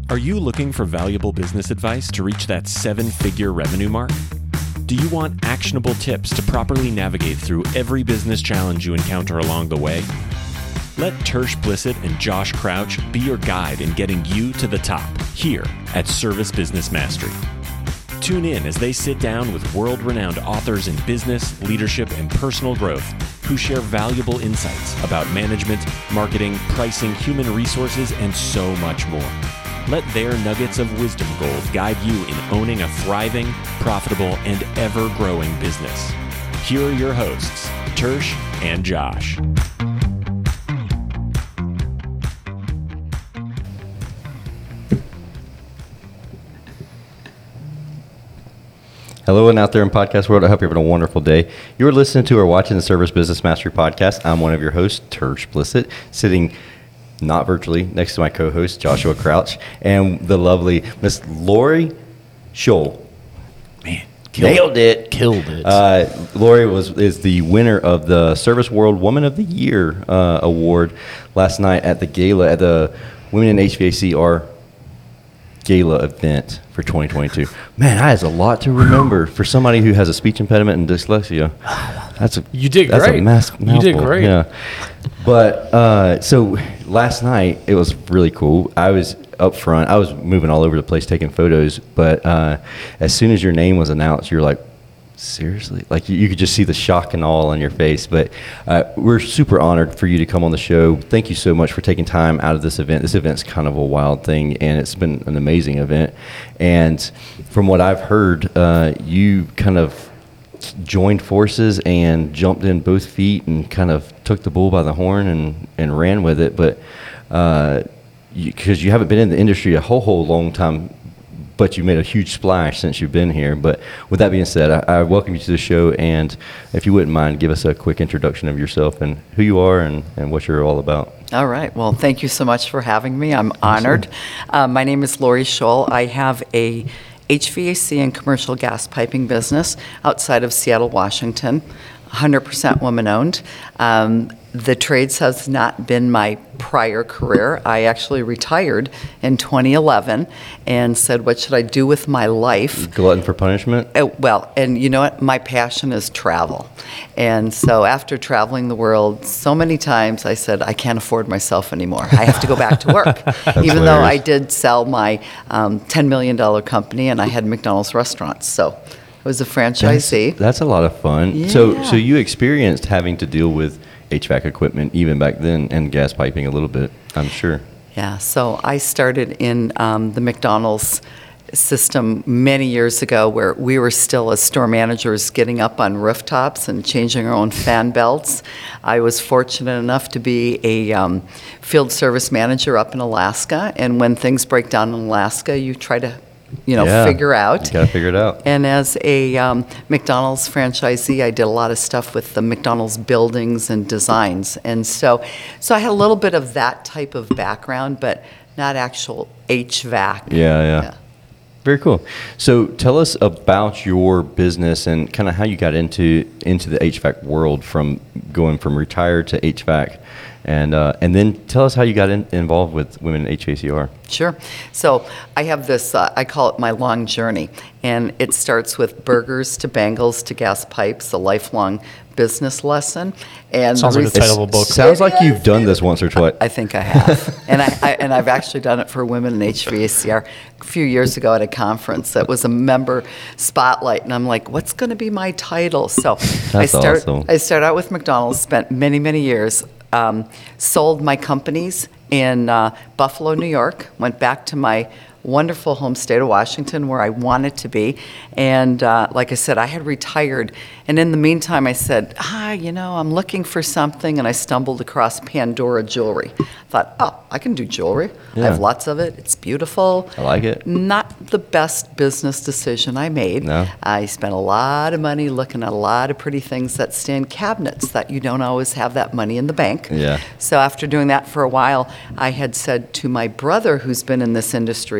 Are you looking for valuable business advice to reach that 7-figure revenue mark? Do you want actionable tips to properly navigate through every business challenge you encounter along the way? Let Tersh Blissett and Josh Crouch be your guide in getting you to the top here at Service Business Mastery. Tune in as they sit down with world-renowned authors in business, leadership, and personal growth who share valuable insights about management, marketing, pricing, human resources, and so much more. Let their nuggets of wisdom gold guide you in owning a thriving, profitable, and ever-growing business. Here are your hosts, Tersh and Josh. Hello, and out there in podcast world, I hope you're having a wonderful day. You're listening to or watching the Service Business Mastery podcast. I'm one of your hosts, Tersh Blissett, sitting not virtually next to my co-host, Joshua Crouch, and the lovely Miss Lori Scholl. Man, Killed it. Lori is the winner of the Service World Woman of the Year award last night at the gala, at the Women in HVACR gala event for 2022. Man, that is a lot to remember for somebody who has a speech impediment and dyslexia. You did great. That's a mouthful. You did great. Yeah. But so last night it was really cool. I was up front. I was moving all over the place taking photos. But as soon as your name was announced, you're like, seriously? Like you could just see the shock and awe on your face. But we're super honored for you to come on the show. Thank you so much for taking time out of this event. This event's kind of a wild thing, and it's been an amazing event. And from what I've heard, you kind of joined forces and jumped in both feet and kind of took the bull by the horn and ran with it. But because you haven't been in the industry a whole long time, but you made a huge splash since you've been here. But with that being said, I welcome you to the show, and if you wouldn't mind, give us a quick introduction of yourself and who you are and what you're all about. All right. Well, thank you so much for having me. I'm honored. My name is Lori Scholl. I have a HVAC and commercial gas piping business outside of Seattle, Washington, 100% woman-owned. The trades has not been my prior career. I actually retired in 2011 and said, what should I do with my life? Glutton for punishment? Well, and you know what? My passion is travel. And so after traveling the world so many times, I said, I can't afford myself anymore. I have to go back to work. Even though I did sell my $10 million company and I had McDonald's restaurants. So I was a franchisee. That's a lot of fun. Yeah. So you experienced having to deal with HVAC equipment even back then and gas piping a little bit, I'm sure. Yeah, so I started in the McDonald's system many years ago where we were still as store managers getting up on rooftops and changing our own fan belts. I was fortunate enough to be a field service manager up in Alaska, and when things break down in Alaska, you try to figure out. You got to figure it out. And as a McDonald's franchisee, I did a lot of stuff with the McDonald's buildings and designs. And so I had a little bit of that type of background, but not actual HVAC. Yeah. Very cool. So tell us about your business and kind of how you got into the HVAC world, from going from retired to HVAC. And then tell us how you got involved with Women in HVACR. Sure. So I have this, I call it my long journey. And it starts with burgers to bangles to gas pipes, a lifelong business lesson. And sounds like the title of a book. Sounds like you've done this once or twice. I think I have. and I've actually done it for Women in HVACR a few years ago at a conference. That was a member spotlight. And I'm like, what's going to be my title? So awesome. I started out with McDonald's, spent many, many years. Sold my companies in Buffalo, New York, went back to my wonderful home state of Washington where I wanted to be. And like I said, I had retired. And in the meantime, I said, I'm looking for something. And I stumbled across Pandora Jewelry. I thought, I can do jewelry. Yeah. I have lots of it. It's beautiful. I like it. Not the best business decision I made. No. I spent a lot of money looking at a lot of pretty things that stay in cabinets that you don't always have that money in the bank. Yeah. So after doing that for a while, I had said to my brother, who's been in this industry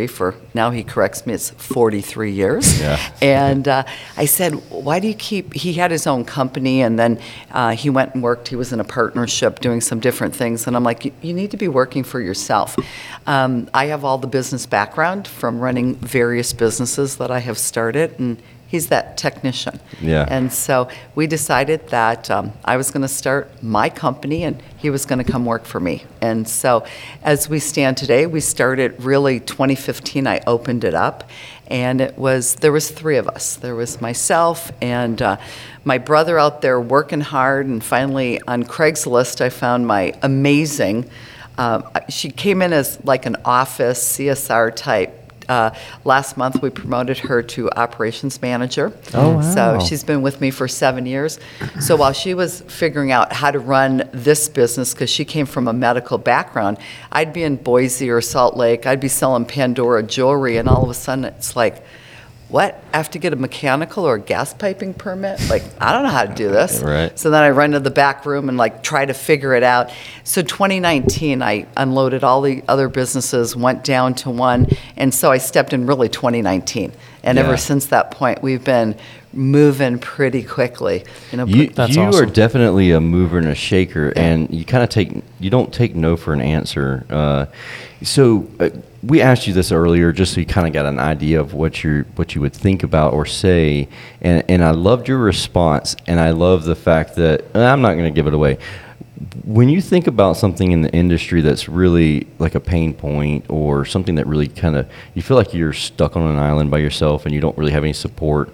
for, now he corrects me, it's 43 years. Yeah. And I said, why do you keep, he had his own company, and then he went and worked, he was in a partnership doing some different things, and I'm like, you need to be working for yourself. I have all the business background from running various businesses that I have started, and he's that technician. Yeah. And so we decided that I was going to start my company and he was going to come work for me. And so as we stand today, we started really 2015, I opened it up. And there was 3 of us. There was myself and my brother out there working hard. And finally on Craigslist, I found my amazing, she came in as like an office CSR type. Last month, we promoted her to operations manager. Oh, wow. So she's been with me for 7 years. So while she was figuring out how to run this business, because she came from a medical background, I'd be in Boise or Salt Lake, I'd be selling Pandora jewelry, and all of a sudden it's like, what? I have to get a mechanical or a gas piping permit? Like, I don't know how to do this. Right. So then I run to the back room and like try to figure it out. So 2019, I unloaded all the other businesses, went down to one, and so I stepped in really 2019. And Yeah. ever since that point, we've been moving pretty quickly. You That's are awesome. definitely a mover and a shaker, and you kind of you don't take no for an answer. We asked you this earlier, just so you kind of got an idea of what you would think about or say, and I loved your response, and I love the fact that, and I'm not going to give it away. When you think about something in the industry that's really like a pain point, or something that really kind of, you feel like you're stuck on an island by yourself and you don't really have any support,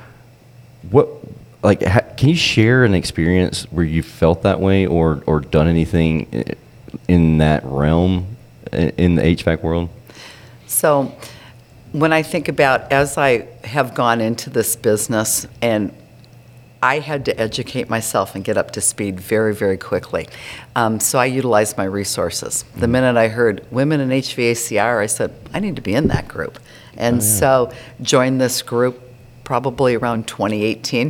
can you share an experience where you felt that way, or done anything in that realm in the HVAC world? So when I think about, as I have gone into this business, and I had to educate myself and get up to speed very, very quickly. So I utilized my resources. The minute I heard women in HVACR, I said, I need to be in that group. And so joined this group probably around 2018.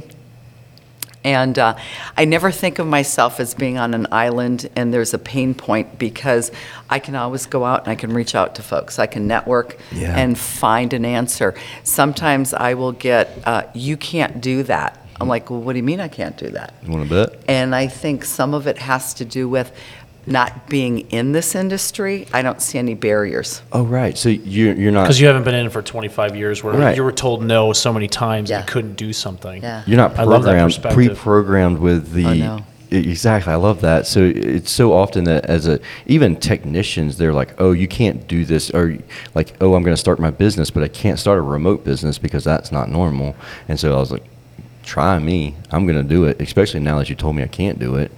And I never think of myself as being on an island and there's a pain point, because I can always go out and I can reach out to folks. I can network and find an answer. Sometimes I will get, you can't do that. I'm like, well, what do you mean I can't do that? You want to bet? And I think some of it has to do with not being in this industry. I don't see any barriers. Oh, right. So you're not, Because you haven't been in it for 25 years, where Right. you were told no so many times Yeah. you couldn't do something. Yeah. you're not I love that programmed, perspective. pre-programmed with the. I know. Exactly, I love that. So it's so often that even technicians, they're like, oh, you can't do this, or like, oh, I'm going to start my business, but I can't start a remote business because that's not normal. And so I was like, try me, I'm going to do it, especially now that you told me I can't do it.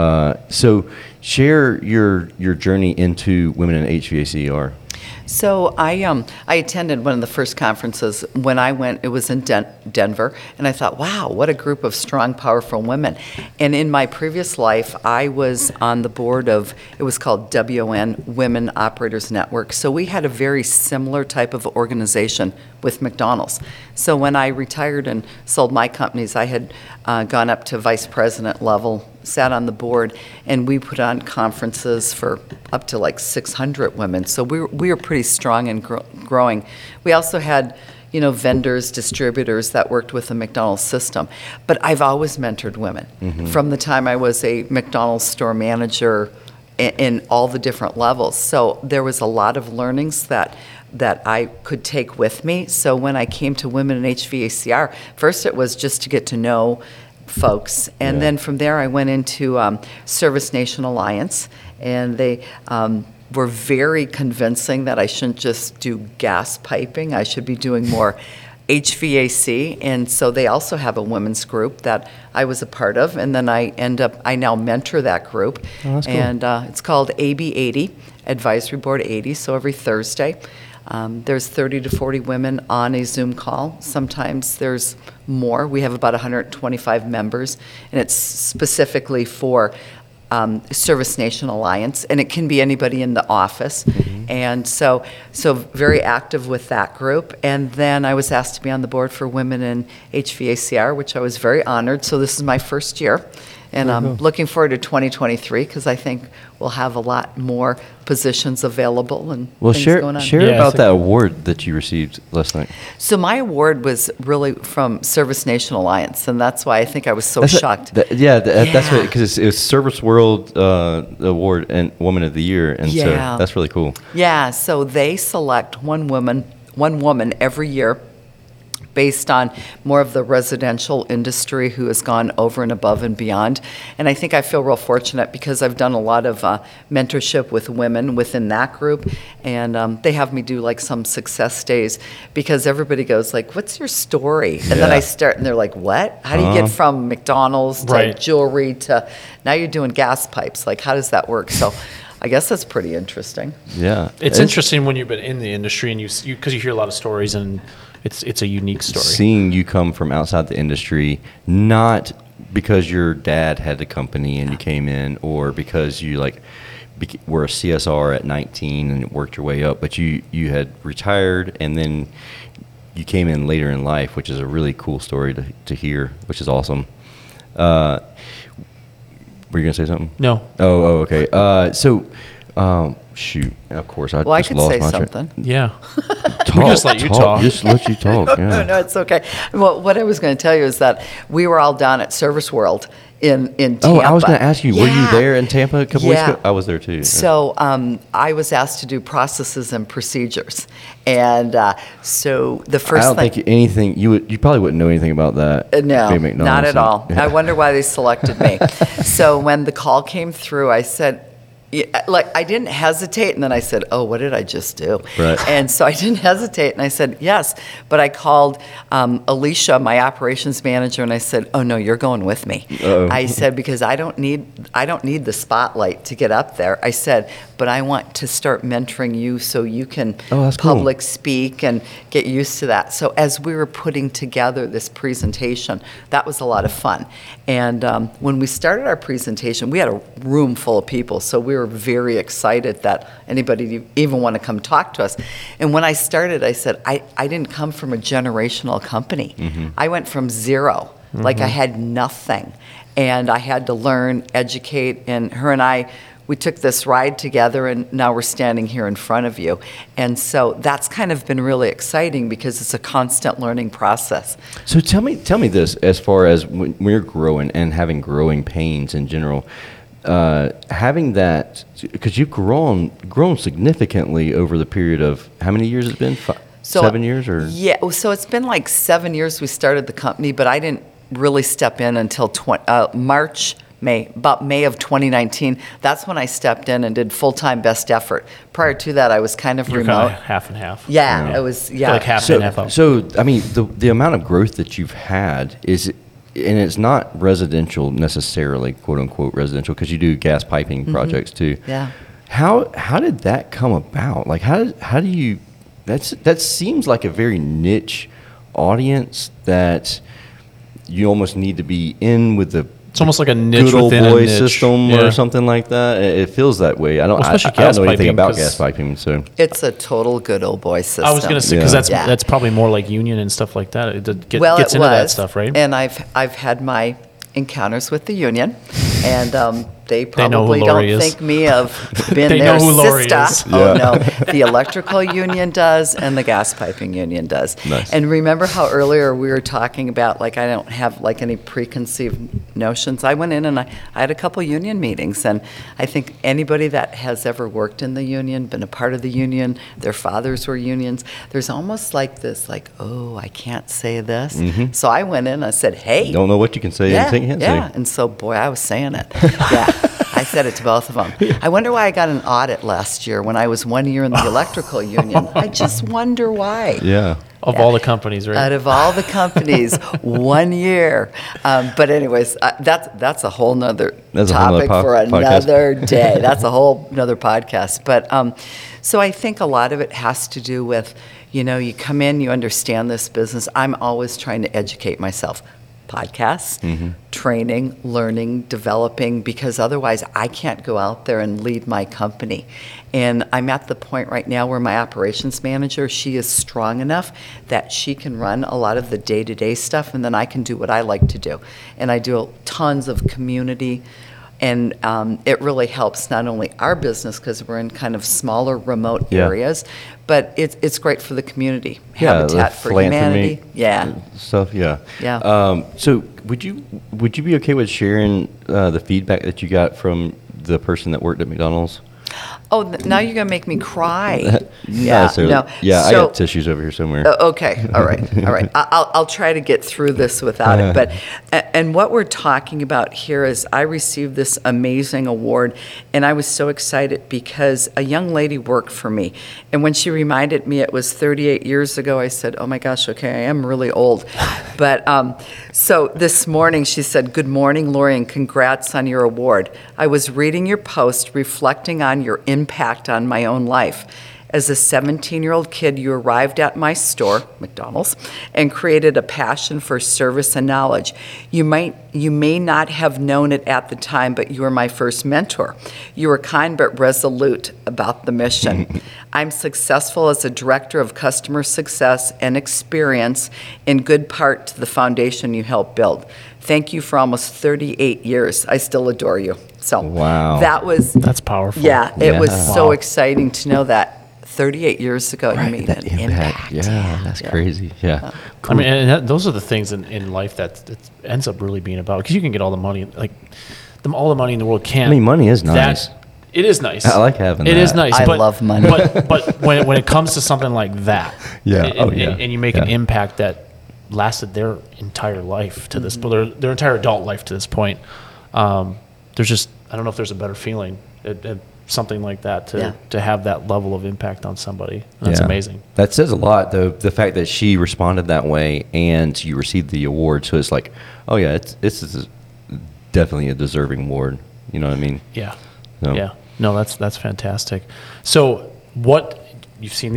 So share your journey into women in HVACR. So I attended one of the first conferences. When I went, it was in Denver, and I thought, wow, what a group of strong, powerful women. And in my previous life, I was on the board of, it was called WON, Women Operators Network. So we had a very similar type of organization with McDonald's. So when I retired and sold my companies, I had gone up to vice president level, sat on the board, and we put on conferences for up to like 600 women. So we were pretty strong and growing. We also had, vendors, distributors that worked with the McDonald's system. But I've always mentored women. From the time I was a McDonald's store manager in all the different levels. So there was a lot of learnings that I could take with me. So when I came to Women in HVACR, first it was just to get to know folks, and then from there I went into Service Nation Alliance, and they were very convincing that I shouldn't just do gas piping, I should be doing more HVAC, and so they also have a women's group that I was a part of, and then I now mentor that group. Oh, that's cool. And it's called AB80, Advisory Board 80, so every Thursday. There's 30 to 40 women on a Zoom call. Sometimes there's more. We have about 125 members, and it's specifically for Service Nation Alliance, and it can be anybody in the office. And so very active with that group. And then I was asked to be on the board for Women in HVACR, which I was very honored. So this is my first year. And I'm looking forward to 2023 because I think we'll have a lot more positions available and Well, things share going on. share Yeah, I about think- that award that you received last night. So my award was really from Service Nation Alliance, and that's why I think I was so shocked. That's Yeah. what, because it's Service World Award and Woman of the Year, and Yeah. so that's really cool. Yeah, so they select one woman every year based on more of the residential industry who has gone over and above and beyond. And I think I feel real fortunate because I've done a lot of mentorship with women within that group, and they have me do like some success days because everybody goes like, "What's your story?" And then Yeah. I start, and they're like, "What? How do you get from McDonald's to Right. jewelry to now you're doing gas pipes? Like, how does that work?" So I guess that's pretty interesting. Yeah, It's interesting when you've been in the industry and because you hear a lot of stories and it's a unique story. seeing you come from outside the industry, not because your dad had the company and you came in, or because you were a CSR at 19 and worked your way up, but you had retired and then you came in later in life, which is a really cool story to hear, which is awesome. Were you gonna say something? No. Oh, okay. Shoot. Of course, I Well, I just could lost say my train. something. Yeah. Talk, just let you talk. Just let you talk. Yeah. No, it's okay. Well, what I was going to tell you is that we were all down at Service World in Tampa. Oh, I was going to ask you, were you Yeah. there in Tampa a couple weeks Yeah. ago? I was there too. So I was asked to do processes and procedures, and so the I first don't thing. think anything you probably wouldn't know anything about that. No, Big McDonald's not at and- all. Yeah. I wonder why they selected me. So when the call came through, I said, I didn't hesitate, and then I said, "Oh, what did I just do?" Right. And so I didn't hesitate, and I said, "Yes," but I called Alicia, my operations manager, and I said, "Oh no, you're going with me." Uh-oh. I said because I don't need the spotlight to get up there. I said, but I want to start mentoring you so you can Oh, that's cool. public speak and get used to that. So as we were putting together this presentation, that was a lot of fun. And when we started our presentation, we had a room full of people, so we were very excited that anybody even want to come talk to us. And when I started, I said, I didn't come from a generational company. I went from zero. Like I had nothing. And I had to learn, educate, and her and I, we took this ride together, and now we're standing here in front of you. And so that's kind of been really exciting because it's a constant learning process. So tell me this, as far as when you're growing and having growing pains in general, having that, because you've grown significantly over the period of how many years it's been? 7 years or? Yeah, so it's been like 7 years we started the company, but I didn't really step in until May of 2019. That's when I stepped in and did full-time best effort. Prior to that, I was kind of You're remote. kind of half and half. Yeah, it was, I feel yeah. like half and half up. So I mean, the amount of growth that you've had is, and it's not residential necessarily, quote unquote residential, because you do gas piping projects too. Yeah. How did that come about? Like how do you? That seems like a very niche audience that you almost need to be in with the. It's almost like a niche good old within a boy niche. system Yeah. or something like that. It feels that way. I don't. Well, especially I don't gas know anything piping, about 'cause- gas piping, so. It's a total good old boy system. I was going to say, because Yeah. that's probably more like union and stuff like that. It Well, gets it into that was, stuff, right? And I've had my encounters with the union, and they know who probably Lori don't is. think me of being They their know who Lori sister. is. Oh Yeah. no, the electrical union does, and the gas piping union does. Nice. And remember how earlier we were talking about like I don't have like any preconceived notions. I went in and I had a couple union meetings, and I think anybody that has ever worked in the union, been a part of the union, their fathers were unions. There's almost like this, like, oh, I can't say this. So I went in. I said, hey. Don't know what you can say Yeah, and can't yeah. say. And so, boy, I was saying it. Yeah, I said it to both of them. I wonder why I got an audit last year when I was 1 year in the electrical union. I just wonder why. Yeah. Of all the companies, right? Out of all the companies, 1 year. But anyways, that's a whole nother That's a whole topic nother for podcast. another day. That's a whole nother podcast. But so I think a lot of it has to do with, you come in, you understand this business. I'm always trying to educate myself. podcasts, training, learning, developing, because otherwise I can't go out there and lead my company. And I'm at the point right now where my operations manager, she is strong enough that she can run a lot of the day-to-day stuff, and then I can do what I like to do. And I do tons of community, and it really helps not only our business, because we're in kind of smaller, remote Yeah. areas, but it's great for the community. Yeah, Habitat the for philanthropy Humanity. Yeah. Stuff, yeah. Yeah. So would you be okay with sharing the feedback that you got from the person that worked at McDonald's? Oh, now you're going to make me cry. Not Yeah, necessarily. no. Yeah, I So- got tissues over here somewhere. Okay, all right. I'll try to get through this without it. But and what we're talking about here is I received this amazing award, and I was so excited because a young lady worked for me, and when she reminded me it was 38 years ago, I said, "Oh my gosh, okay, I am really old." But so this morning she said, "Good morning, Lori, and congrats on your award. I was reading your post, reflecting on your impact on my own life. As a 17-year-old kid, you arrived at my store, McDonald's, and created a passion for service and knowledge. You may not have known it at the time, but you were my first mentor. You were kind but resolute about the mission. I'm successful as a director of customer success and experience, in good part to the foundation you helped build. Thank you for almost 38 years. I still adore you." So Wow. That's powerful. yeah, it was Yeah. so Wow. exciting to know that 38 years ago you made that an impact. Yeah, that's crazy. Yeah. I mean, and those are the things in life that ends up really being about, because you can get all the money, like all the money in the world can't. I mean, money is nice. It is nice. I like having It that. is nice. I but, love money. But when it comes to something like that, Yeah. and, Oh, yeah. and you make an Yeah. impact that lasted their entire life to this, their entire adult life to this point, there's just, I don't know if there's a better feeling at something like that to have that level of impact on somebody. That's Yeah. amazing. That says a lot, though. The fact that she responded that way and you received the award, so it's like, oh yeah, it's definitely a deserving award. You know what I mean? Yeah. So- Yeah. No, that's fantastic. So what you've seen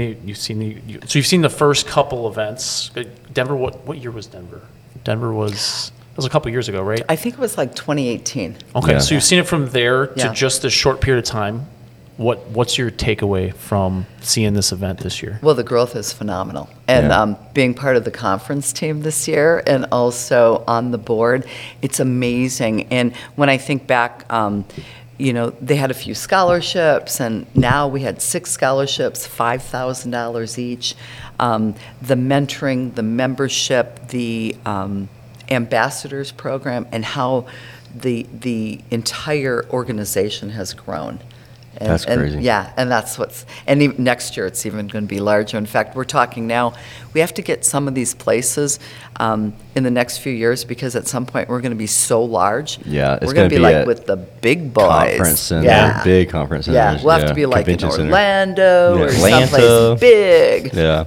the first couple events. Denver, what year was Denver? Denver was a couple years ago, right? I think it was like 2018. Okay, Yeah. so you've seen it from there to Yeah. just this short period of time. What's your takeaway from seeing this event this year? Well, the growth is phenomenal. And Yeah. being part of the conference team this year and also on the board, it's amazing. And when I think back, they had a few scholarships, and now we had 6 scholarships, $5,000 each. The mentoring, the membership, the ambassadors program, and how the entire organization has grown. And, That's and- crazy. yeah, and that's and even next year it's even going to be larger. In fact, we're talking now, we have to get some of these places in the next few years, because at some point we're going to be so large. Yeah, it's we're going gonna to be be like at with the big boys. Conference center, Yeah. big conference center. Yeah, we'll have to be like in Convention center. Orlando or Atlanta. someplace big. Yeah.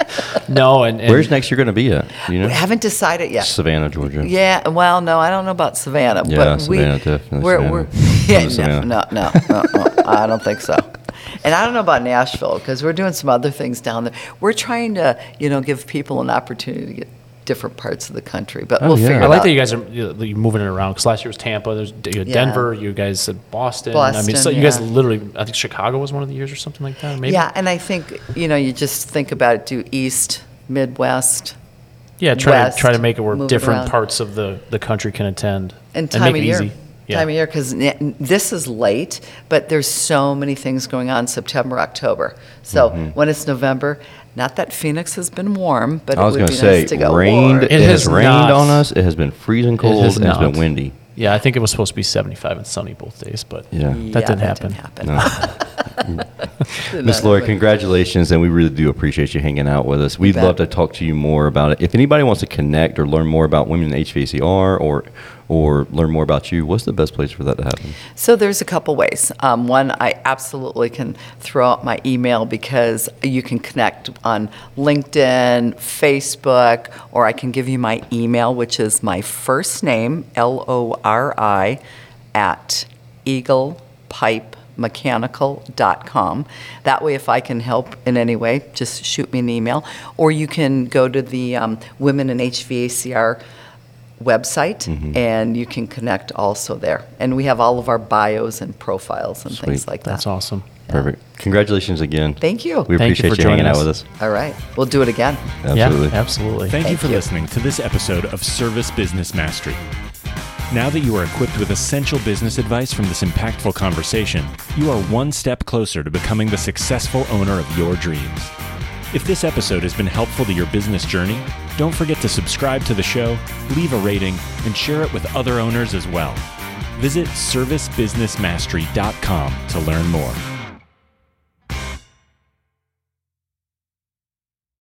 No, and Where's next year going to be at? You know? We haven't decided yet. Savannah, Georgia. Yeah, well, no, I don't know about Savannah, Yeah, but Savannah, definitely we're Savannah. yeah, Come to no, I don't think so. And I don't know about Nashville, because we're doing some other things down there. We're trying to, give people an opportunity to get different parts of the country, but Oh, we'll yeah. figure it I out. like that you guys are you're moving it around, because last year was Tampa, there's Denver, you guys said Boston. I mean, so Boston, you guys yeah. literally, I think Chicago was one of the years or something like that, maybe. Yeah, and I think, you just think about it, do East, Midwest, Yeah, try West, to make it where move it different around. parts of the country can attend and make time it of year. easy. Yeah. Time of year, because this is late, but there's so many things going on September, October. So when it's November, not that Phoenix has been warm, but I was it going would to be say, nice to go rained. warm. It It has has rained not. on us. It has been freezing cold, has and it's been not. windy. Yeah, I think it was supposed to be 75 and sunny both days, but Yeah. that didn't happen. Miss Lori, congratulations, and we really do appreciate you hanging out with us. We'd bet. love to talk to you more about it. If anybody wants to connect or learn more about Women in HVACR or learn more about you, what's the best place for that to happen? So there's a couple ways. One, I absolutely can throw out my email, because you can connect on LinkedIn, Facebook, or I can give you my email, which is my first name, Lori, at eaglepipemechanical.com. That way, if I can help in any way, just shoot me an email. Or you can go to the Women in HVACR website, and you can connect also there. And we have all of our bios and profiles and things Sweet. like that. That's awesome. Perfect. Congratulations again. Thank you. We Thank you appreciate for you hanging joining out us. with us. All right. We'll do it again. Absolutely. Yeah, absolutely. Thank you Thank for you. listening to this episode of Service Business Mastery. Now that you are equipped with essential business advice from this impactful conversation, you are one step closer to becoming the successful owner of your dreams. If this episode has been helpful to your business journey, don't forget to subscribe to the show, leave a rating, and share it with other owners as well. Visit servicebusinessmastery.com to learn more.